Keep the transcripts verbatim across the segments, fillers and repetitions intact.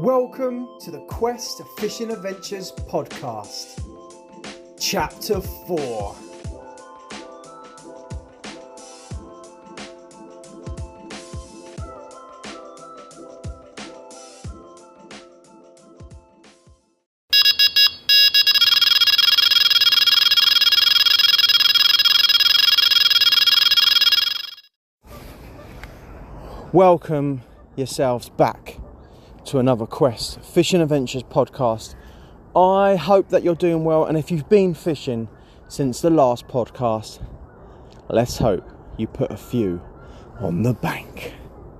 Welcome to the Quest of Fishing Adventures podcast, Chapter four. Welcome yourselves back to another Quest Fishing Adventures podcast. I hope that you're doing well, and if you've been fishing since the last podcast, let's hope you put a few on the bank.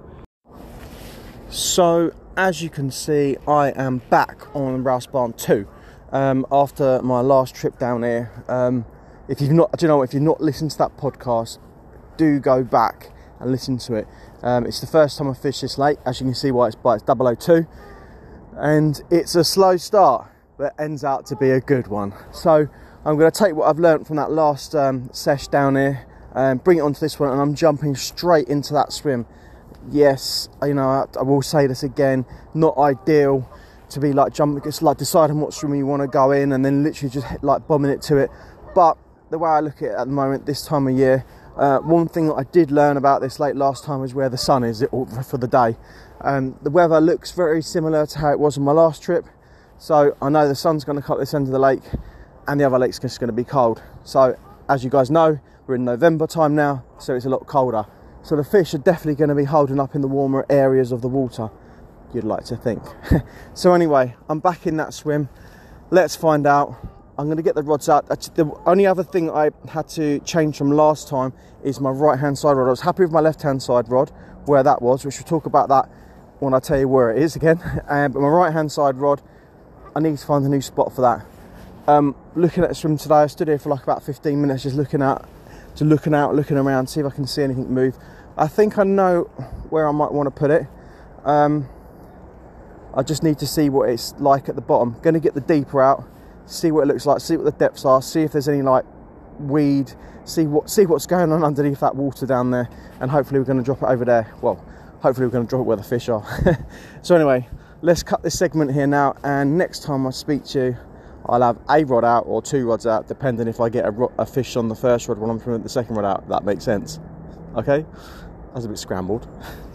So as you can see, I am back on Rouse Barn two um, after my last trip down here. Um, if you've not, do you know, if you've not listened to that podcast, do go back and listen to it. Um, it's the first time I fished this lake, as you can see why it's by it's double oh two, and it's a slow start but ends out to be a good one. So I'm going to take what I've learned from that last um, sesh down here and bring it onto this one, and I'm jumping straight into that swim. Yes, you know, I, I will say this again, not ideal to be like jumping, it's like deciding what swim you want to go in and then literally just like bombing it to it. But the way I look at it at the moment, this time of year, Uh, one thing that I did learn about this lake last time is where the sun is for the day. Um, the weather looks very similar to how it was on my last trip, so I know the sun's going to cut this end of the lake and the other lake's just going to be cold. So as you guys know, we're in November time now, so it's a lot colder, so the fish are definitely going to be holding up in the warmer areas of the water, you'd like to think. So anyway, I'm back in that swim. Let's find out. I'm going to get the rods out. The only other thing I had to change from last time is my right hand side rod. I was happy with my left hand side rod, where that was, which we'll talk about that when I tell you where it is again. Um, but my right hand side rod, I need to find a new spot for that. Um, looking at the swim today, I stood here for like about fifteen minutes just looking out, just looking out, looking around, see if I can see anything move. I think I know where I might want to put it. Um, I just need to see what it's like at the bottom. Going to get the deeper out, see what it looks like, see what the depths are, see if there's any like weed, see what see what's going on underneath that water down there, and hopefully we're going to drop it over there. Well, hopefully we're going to drop it where the fish are. So anyway, let's cut this segment here now, and next time I speak to you, I'll have a rod out or two rods out, depending if I get a, ro- a fish on the first rod when I'm putting the second rod out. That makes sense. Okay, that's a bit scrambled.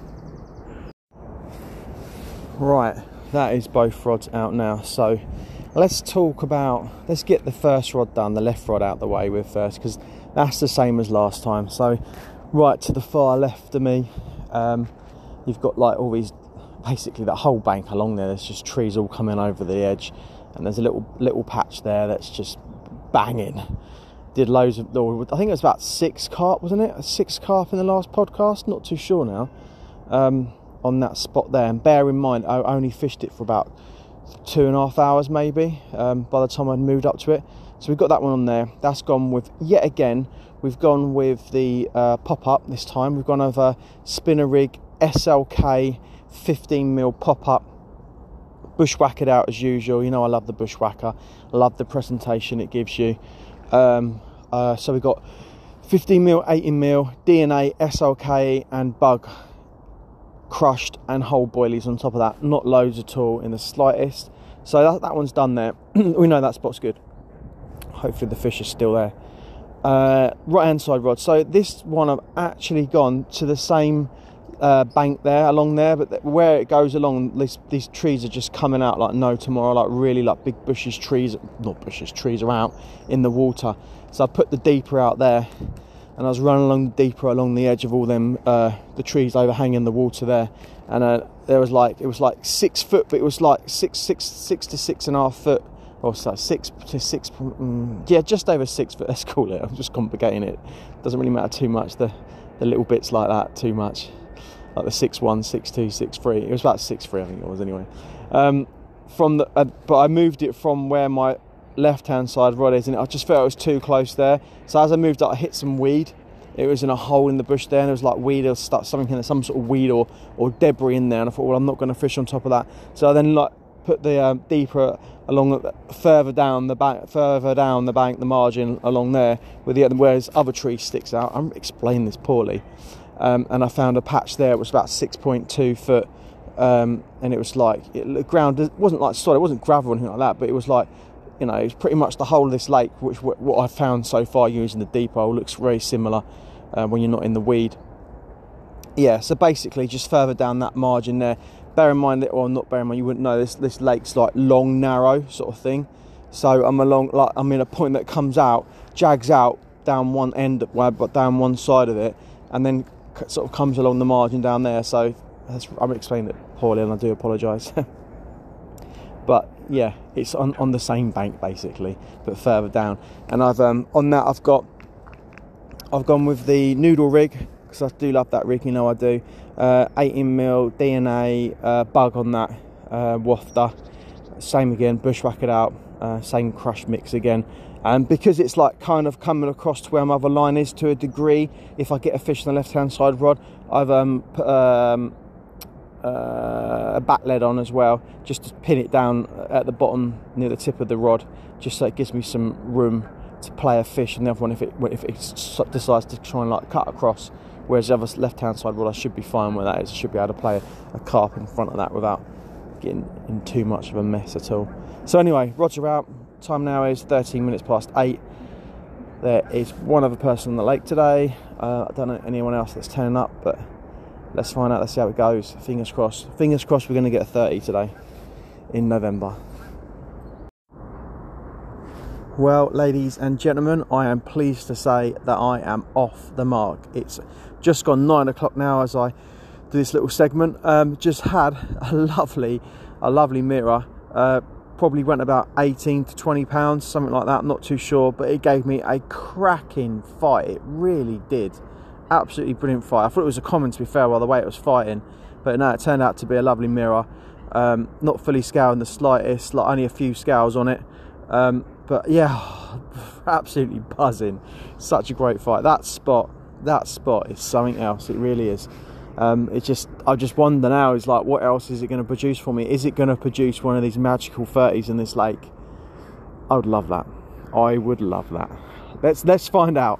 Right, that is both rods out now, so let's talk about, let's get the first rod done, the left rod out the way with first, because that's the same as last time. So right to the far left of me, um, you've got like all these, basically that whole bank along there, there's just trees all coming over the edge, and there's a little little patch there that's just banging. Did loads of, I think it was about six carp, wasn't it? Six carp in the last podcast, not too sure now, um, on that spot there. And bear in mind, I only fished it for about two and a half hours maybe um, by the time I'd moved up to it. So we've got that one on there. That's gone with, yet again, we've gone with the uh, pop-up this time. We've gone over Spinner Rig S L K fifteen mil pop-up. Bushwhack it out as usual. You know I love the bushwhacker. I love the presentation it gives you. Um, uh, so we've got fifteen mil, eighteen mil, D N A, S L K and bug crushed and whole boilies on top of that. Not loads at all in the slightest. So that, that one's done there. We know that spot's good. Hopefully the fish is still there. Uh, right hand side rod. So this one I've actually gone to the same uh, bank there, along there, but th- where it goes along, these, these trees are just coming out like no tomorrow, like really like big bushes, trees, not bushes, trees are out in the water. So I put the deeper out there, and I was running along the deeper along the edge of all them uh, the trees overhanging the water there, and uh, there was like it was like six foot, but it was like six six six to six and a half foot, or so six to six, um, yeah, just over six foot. Let's call it. I'm just complicating it. Doesn't really matter too much. The the little bits like that too much, like the six one, six two, six three. It was about six three, I think it was anyway. Um, from the uh, but I moved it from where my left hand side rod is, and I just felt it was too close there. So as I moved up, I hit some weed. It was in a hole in the bush there, and there was like weed or stuff, something in there, some sort of weed or or debris in there. And I thought, well, I'm not going to fish on top of that. So I then like put the um, deeper along further down the bank, further down the bank, the margin along there, with the where this other tree sticks out. I'm explaining this poorly. Um, and I found a patch there. It was about six point two foot um, and it was like it, the ground it wasn't like solid, it wasn't gravel or anything like that, but it was like, you know, it's pretty much the whole of this lake, which what I've found so far using the deep hole looks very similar uh, when you're not in the weed. Yeah, so basically just further down that margin there. Bear in mind that, well, not bear in mind, you wouldn't know this. This lake's like long, narrow sort of thing. So I'm along, like I'm in a point that comes out, jags out down one end, but down one side of it, and then sort of comes along the margin down there. So that's, I'm explaining it poorly, and I do apologise. But yeah, it's on, on the same bank basically, but further down. And I've um, on that I've got I've gone with the noodle rig, because I do love that rig, you know I do. Uh, eighteen mil D N A uh, bug on that uh, wafter. Same again, bushwhack it out. Uh, same crush mix again. And because it's like kind of coming across to where my other line is to a degree, if I get a fish on the left hand side rod, I've um, put um, uh, a bat lead on as well, just to pin it down at the bottom near the tip of the rod, just so it gives me some room to play a fish. And the other one, if it if it decides to try and like cut across, whereas the other left hand side rod, I should be fine where that is. I should be able to play a, a carp in front of that without getting in too much of a mess at all. So anyway, rods are out. Time now is thirteen minutes past eight. There is one other person on the lake today. Uh, I don't know anyone else that's turning up, but let's find out. Let's see how it goes. Fingers crossed. Fingers crossed we're going to get a thirty today in November. Well, ladies and gentlemen, I am pleased to say that I am off the mark. It's just gone nine o'clock now as I do this little segment. Um, just had a lovely, a lovely mirror. Uh, probably went about eighteen to twenty pounds, something like that. I'm not too sure, but it gave me a cracking fight. It really did. Absolutely brilliant fight. I thought it was a common, to be fair, by the way it was fighting, but no, it turned out to be a lovely mirror. Um, not fully scaled in the slightest, like only a few scales on it. Um, but yeah, absolutely buzzing. Such a great fight. That spot, that spot is something else. It really is. Um, it's just, I just wonder now, is like, what else is it going to produce for me? Is it going to produce one of these magical thirties in this lake? I would love that. I would love that. Let's let's find out.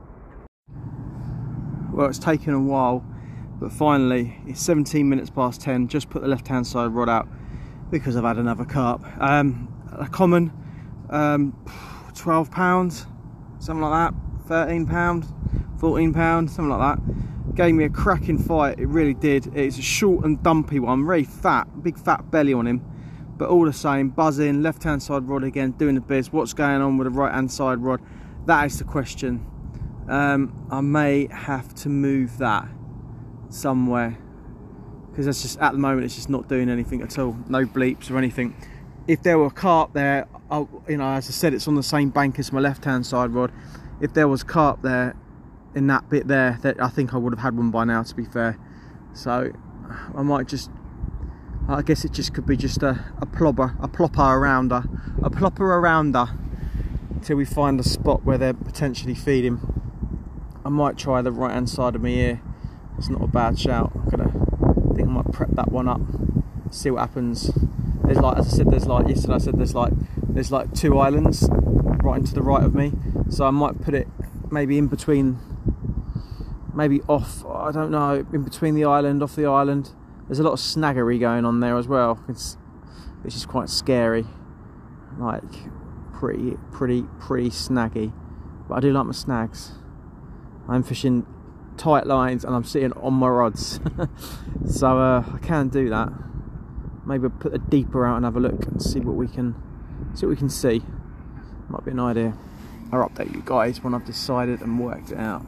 Well, it's taken a while, but finally, it's seventeen minutes past ten. Just put the left-hand side rod out because I've had another carp. Um, a common, um, twelve pounds, something like that. thirteen pounds, fourteen pounds, something like that. Gave me a cracking fight, it really did. It's a short and dumpy one, very fat, big fat belly on him, but all the same, buzzing, left hand side rod again, doing the biz. What's going on with the right hand side rod? That is the question. um, I may have to move that somewhere, because that's just, at the moment it's just not doing anything at all, no bleeps or anything. If there were carp there, I'll, you know, as I said, it's on the same bank as my left hand side rod. If there was carp there in that bit there, that I think I would have had one by now, to be fair. So I might just, I guess it just could be just a, a plopper, a plopper arounder, a plopper arounder till we find a spot where they're potentially feeding. I might try the right hand side of my ear. It's not a bad shout. I'm gonna, I think I might prep that one up, see what happens. There's like, as I said, there's like yesterday I said there's like there's like two islands right into the right of me, so I might put it maybe in between, maybe off, I don't know, in between the island, off the island. There's a lot of snaggery going on there as well. It's, which is quite scary, like pretty pretty pretty snaggy, but I do like my snags. I'm fishing tight lines and I'm sitting on my rods. So uh, I can do that. Maybe I'll put a deeper out and have a look and see what we can see what we can see. Might be an idea. I'll update you guys when I've decided and worked it out.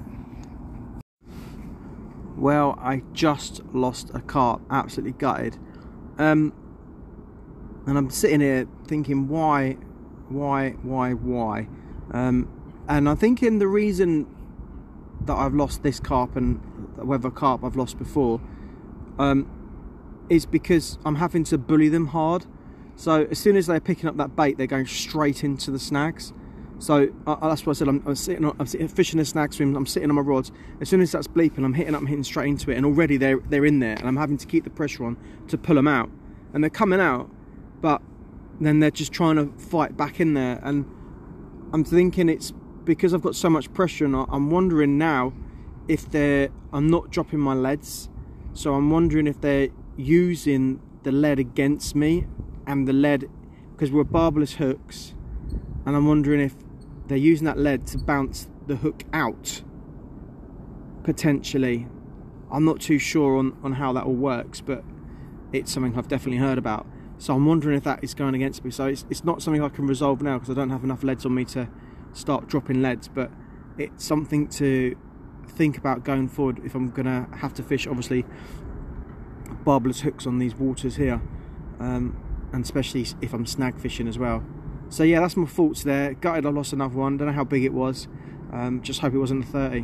Well, I just lost a carp, absolutely gutted. Um, and I'm sitting here thinking, why, why, why, why? Um, and I'm thinking the reason that I've lost this carp and whether carp I've lost before um, is because I'm having to bully them hard. So as soon as they're picking up that bait, they're going straight into the snags. So uh, that's what I said. I'm, I'm sitting, on, I'm sitting fishing the snag swim. I'm sitting on my rods. As soon as that's bleeping, I'm hitting up, I'm hitting straight into it, and already they're they're in there, and I'm having to keep the pressure on to pull them out. And they're coming out, but then they're just trying to fight back in there. And I'm thinking it's because I've got so much pressure, and I'm wondering now if they're. I'm not dropping my leads, so I'm wondering if they're using the lead against me, and the lead, because we're barbless hooks, and I'm wondering if they're using that lead to bounce the hook out, potentially. I'm not too sure on, on how that all works, but it's something I've definitely heard about. So I'm wondering if that is going against me. So it's, it's not something I can resolve now because I don't have enough leads on me to start dropping leads, but it's something to think about going forward if I'm gonna have to fish, obviously, barbless hooks on these waters here, um, and especially if I'm snag fishing as well. So yeah, that's my thoughts there. Gutted I lost another one, don't know how big it was, um, just hope it wasn't a thirty.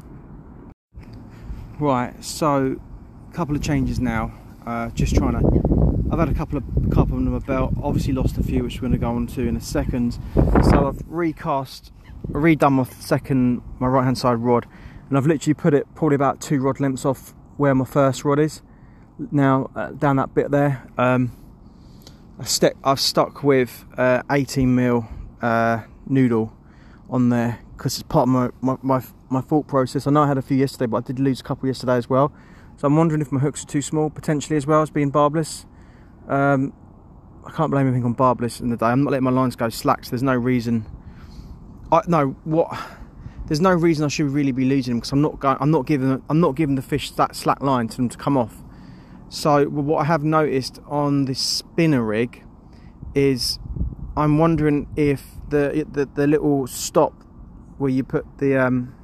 Right, so a couple of changes now, uh, just trying to, I've had a couple of couple under my belt, obviously lost a few which we're going to go on to in a second. So I've recast, redone my second, my right hand side rod, and I've literally put it probably about two rod lengths off where my first rod is. Now uh, down that bit there, um, I st I've stuck with uh, eighteen mil uh, noodle on there because it's part of my, my, my, my thought process. I know I had a few yesterday, but I did lose a couple yesterday as well. So I'm wondering if my hooks are too small, potentially, as well as being barbless. Um, I can't blame anything on barbless in the day. I'm not letting my lines go slack, so there's no reason. I no what. There's no reason I should really be losing them because I'm not going. I'm not giving. I'm not giving the fish that slack line to them to come off. So what I have noticed on this spinner rig is, I'm wondering if the the, the little stop where you put the um,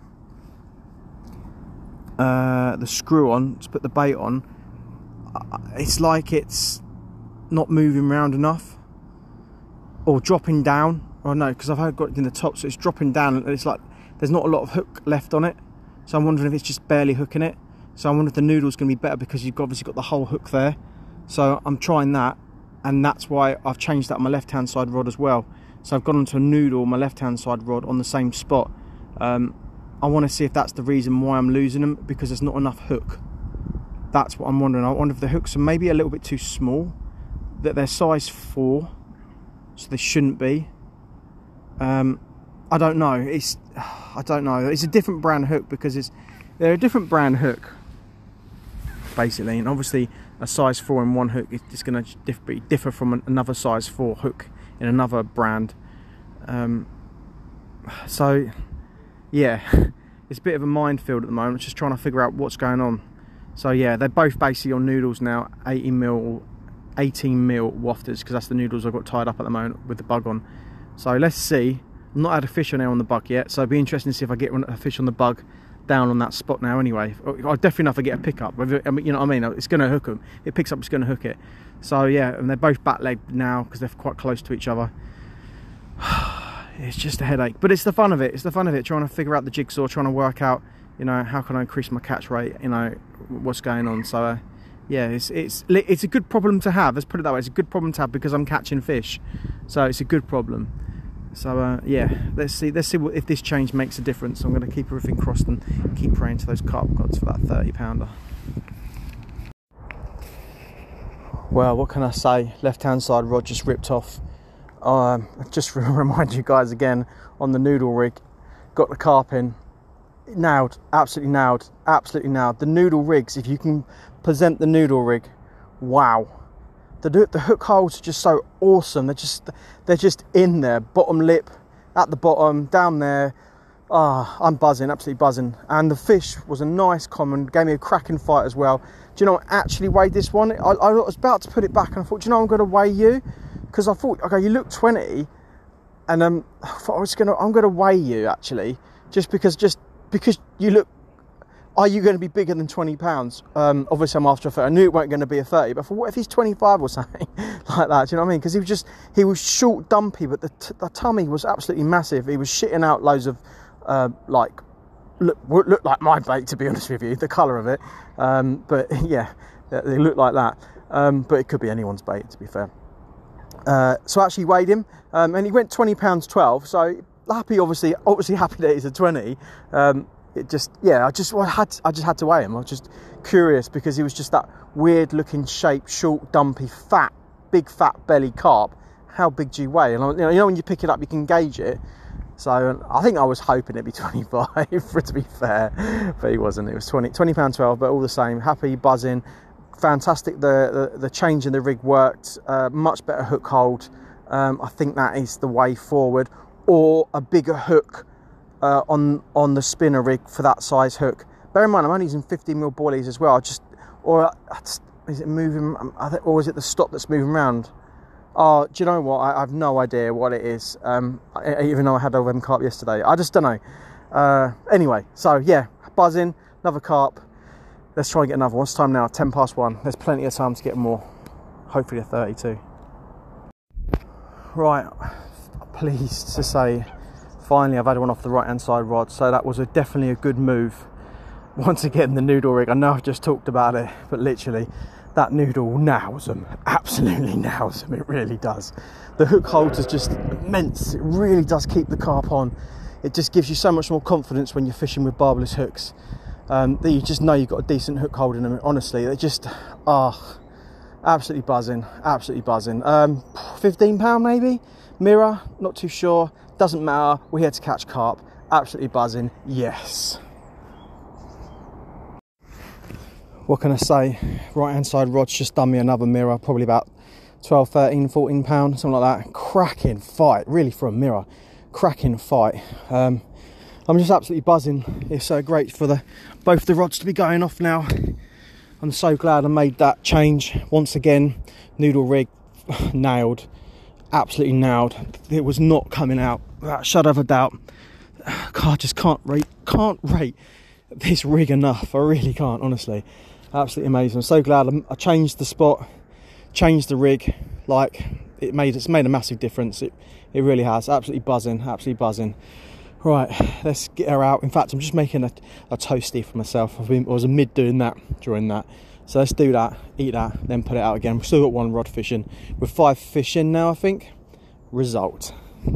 uh, the screw on to put the bait on, it's like it's not moving around enough, or dropping down. Or no, because I've got it in the top, so it's dropping down, and it's like there's not a lot of hook left on it. So I'm wondering if it's just barely hooking it. So I wonder if the noodle's going to be better because you've obviously got the whole hook there. So I'm trying that, and that's why I've changed that on my left hand side rod as well. So I've gone onto a noodle on my left hand side rod on the same spot. Um, I want to see if that's the reason why I'm losing them, because there's not enough hook. That's what I'm wondering. I wonder if the hooks are maybe a little bit too small, that they're size four, so they shouldn't be. Um, I don't know. It's I don't know. It's a different brand hook because it's they're a different brand hook, basically, and obviously a size four in one hook is just going to differ, differ from another size four hook in another brand. Um, so yeah, it's a bit of a minefield at the moment. Just trying to figure out what's going on. So yeah, they're both basically on noodles now, eighty mil, eighteen mil wafters, because that's the noodles I've got tied up at the moment with the bug on. So let's see. I've not had a fish on there on the bug yet, so it'd be interesting to see if I get a fish on the bug down on that spot now anyway. I definitely know if I get a pickup. I mean, you know what I mean? It's going to hook them. It picks up, it's going to hook it. So yeah, and they're both back-legged now because they're quite close to each other. It's just a headache, but it's the fun of it. It's the fun of it, trying to figure out the jigsaw, trying to work out, you know, how can I increase my catch rate, you know, what's going on. So uh, yeah, it's it's it's a good problem to have. Let's put it that way. It's a good problem to have because I'm catching fish, so it's a good problem. So uh, yeah, let's see. Let's see what, if this change makes a difference. I'm going to keep everything crossed and keep praying to those carp gods for that thirty pounder. Well, what can I say? Left-hand side rod just ripped off. Um, just to remind you guys again, on the noodle rig, got the carp in, nailed, absolutely nailed, absolutely nailed. The noodle rigs, if you can present the noodle rig, wow. The, the hook holes are just so awesome. They're just they're just in there, bottom lip, at the bottom, down there. Ah, oh, I'm buzzing, absolutely buzzing. And the fish was a nice common, gave me a cracking fight as well. Do you know, I actually weighed this one. I, I was about to put it back, and I thought, do you know, I'm going to weigh you, because I thought, okay, you look twenty, and um, I thought I was going to, I'm going to weigh you actually, just because, just because you look. Are you going to be bigger than twenty pounds? Um, obviously, I'm after a thirty. I knew it weren't going to be a thirty, but I thought, what if he's twenty-five or something like that? Do you know what I mean? Because he was just, he was short, dumpy, but the, t the tummy was absolutely massive. He was shitting out loads of, uh, like, look, looked like my bait, to be honest with you, the colour of it. Um, but yeah, they looked like that. Um, but it could be anyone's bait, to be fair. Uh, so I actually weighed him, um, and he went twenty pounds twelve. So happy, obviously, obviously happy that he's a twenty. Um, It just, yeah, I just well, I had, to, I just had to weigh him. I was just curious because he was just that weird-looking shape, short, dumpy, fat, big fat belly carp. How big do you weigh? And I, you know, you know, when you pick it up, you can gauge it. So I think I was hoping it'd be twenty-five for it to be fair, but he wasn't. It was twenty, twenty pound twelve, but all the same, happy, buzzing, fantastic. The, the, the change in the rig worked, uh, much better hook hold. Um, I think that is the way forward, or a bigger hook uh, on on the spinner rig for that size hook. Bear in mind, I'm only using fifteen mil boilies as well. I just, or is it moving, or is it the stop that's moving around? Oh, do you know what? I, I have no idea what it is. Um, I, even though I had a them carp yesterday, I just don't know. Uh, anyway, so yeah, buzzing, another carp. Let's try and get another one. What's the time now? ten past one. There's plenty of time to get more. Hopefully a thirty-two. Right, pleased to say, finally I've had one off the right hand side rod. So that was a, definitely a good move. Once again, the noodle rig. I know I've just talked about it, but literally, that noodle nails them. Absolutely nails them. It really does. The hook hold is just immense. It really does keep the carp on. It just gives you so much more confidence when you're fishing with barbless hooks. Um, that you just know you've got a decent hook hold in them. Honestly, they just are oh, absolutely buzzing. Absolutely buzzing. Um, fifteen pound maybe? Mirror? Not too sure. Doesn't matter. We're here to catch carp. Absolutely buzzing. Yes. What can I say? Right hand side rod's just done me another mirror, probably about twelve, thirteen, fourteen pounds, something like that. Cracking fight, really, for a mirror. Cracking fight. Um, I'm just absolutely buzzing. It's uh, great for the both the rods to be going off now. I'm so glad I made that change. Once again, noodle rig nailed, absolutely nailed. It was not coming out, without a shadow of a doubt. God, I just can't rate, can't rate this rig enough. I really can't, honestly. Absolutely amazing. I'm so glad I changed the spot, changed the rig. Like it made it's made a massive difference. It it really has. Absolutely buzzing, absolutely buzzing. Right, let's get her out. In fact, I'm just making a, a toasty for myself. I've been, I was mid doing that during that. So let's do that, eat that, then put it out again. We've still got one rod fishing. We're five fish in now, I think. Result.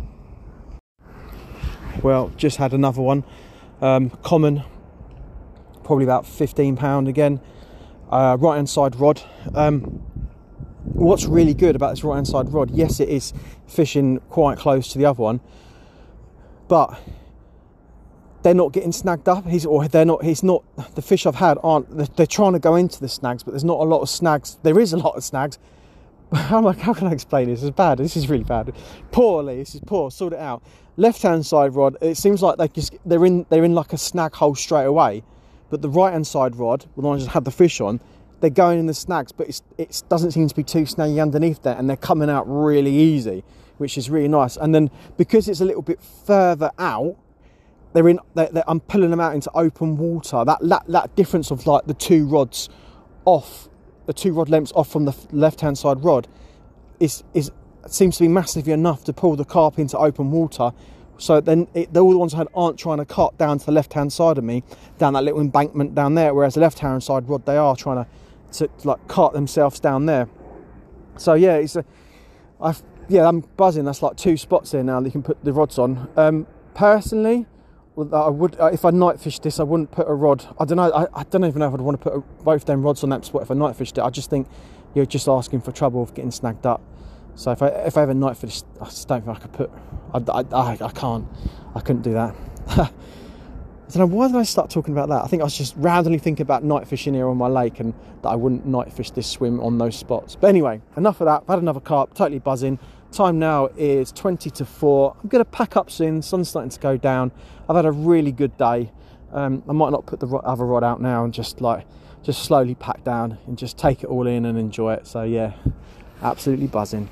Well, just had another one. Um, common, probably about fifteen pound again. Uh, right hand side rod. Um, what's really good about this right hand side rod, yes, it is fishing quite close to the other one, but they're not getting snagged up. He's or they're not. He's not. The fish I've had aren't. They're, they're trying to go into the snags, but there's not a lot of snags. There is a lot of snags. I'm like, how can I explain this? It's bad. This is really bad. Poorly. This is poor. Sort it out. Left hand side rod. It seems like they just they're in they're in like a snag hole straight away. But the right hand side rod, the one I just had the fish on, they're going in the snags, but it's, it doesn't seem to be too snaggy underneath there, and they're coming out really easy, which is really nice. And then because it's a little bit further out, they're in. They're, they're, I'm pulling them out into open water. That, that that difference of like the two rods off, the two rod lengths off from the left hand side rod, is is seems to be massively enough to pull the carp into open water. So then it, all the ones I had aren't trying to cut down to the left hand side of me, down that little embankment down there, whereas the left hand side rod they are trying to, to like cart themselves down there. So yeah, it's a, I've yeah I'm buzzing. That's like two spots there now that you can put the rods on. Um, personally, I would if I night fished this, I wouldn't put a rod. I don't know. I, I don't even know if I'd want to put a, both them rods on that spot if I night fished it. I just think you're just asking for trouble of getting snagged up. So if I if I ever night fish, I just don't think I could put. I, I, I can't. I couldn't do that. I don't know, why did I start talking about that? I think I was just randomly thinking about night fishing here on my lake, and that I wouldn't night fish this swim on those spots. But anyway, enough of that. I've had another carp, totally buzzing. Time now is twenty to four. I'm going to pack up soon. The sun's starting to go down. I've had a really good day. Um, I might not put the other rod out now and just like just slowly pack down and just take it all in and enjoy it. So yeah, absolutely buzzing.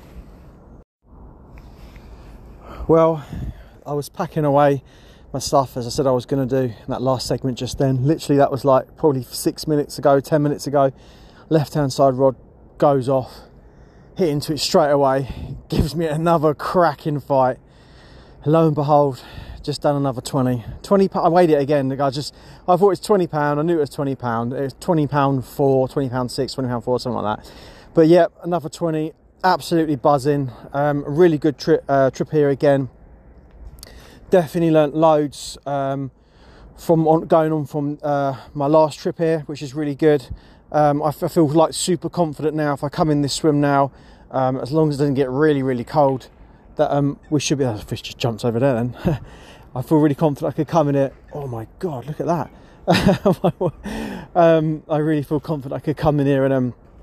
Well, I was packing away my stuff as I said I was going to do in that last segment just then. Literally that was like probably six minutes ago, ten minutes ago. Left hand side rod goes off, hit into it straight away, gives me another cracking fight. Lo and behold, just done another twenty. twenty I weighed it again. I just I thought it was twenty pound. I knew it was twenty pound. It was twenty pound four, twenty pound six, twenty pound four, something like that. But yeah, another twenty. Absolutely buzzing. Um, a really good trip uh, trip here again. Definitely learnt loads um, from on, going on from uh, my last trip here, which is really good. Um, I, f I feel like super confident now. If I come in this swim now, um, as long as it doesn't get really, really cold, that um, we should be. Oh, the fish just jumps over there. Then I feel really confident I could come in it. Oh my god, look at that! um, I really feel confident I could come in here and um.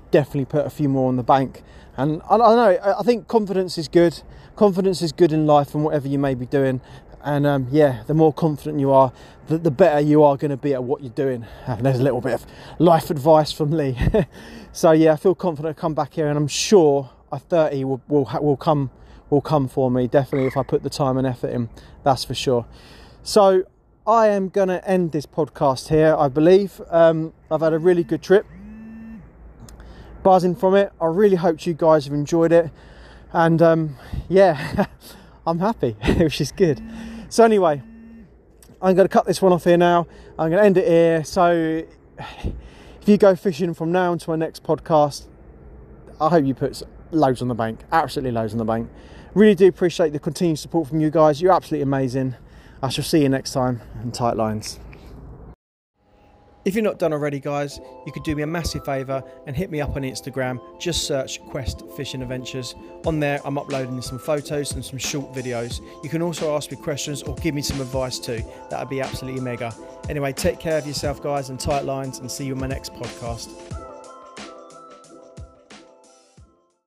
definitely put a few more on the bank. And I, I don't know, I think confidence is good. Confidence is good in life and whatever you may be doing. And um, yeah, the more confident you are, the, the better you are going to be at what you're doing. And there's a little bit of life advice from Lee. So yeah, I feel confident to come back here, and I'm sure a thirty will will will come will come for me, definitely, if I put the time and effort in. That's for sure. So I am going to end this podcast here, I believe. Um, I've had a really good trip, buzzing from it. I really hope you guys have enjoyed it, and um, yeah, I'm happy, which is good. So anyway, I'm going to cut this one off here now. I'm going to end it here. So if you go fishing from now until my next podcast, I hope you put loads on the bank, absolutely loads on the bank. Really do appreciate the continued support from you guys. You're absolutely amazing. I shall see you next time on Tight Lines. If you're not done already, guys, you could do me a massive favour and hit me up on Instagram. Just search Quest Fishing Adventures. On there, I'm uploading some photos and some short videos. You can also ask me questions or give me some advice too. That would be absolutely mega. Anyway, take care of yourself, guys, and tight lines, and see you in my next podcast.